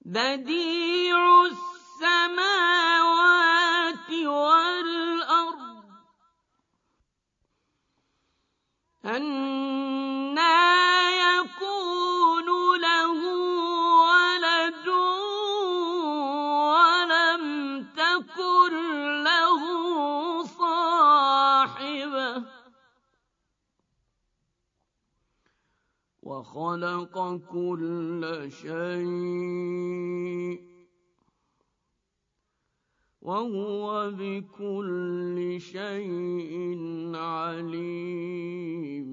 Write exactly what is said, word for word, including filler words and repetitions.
بديع السماوات والأرض أنى يكون له ولد ولم تكن له صاحبة وخلق كل شيء وهو بكل شيء عليم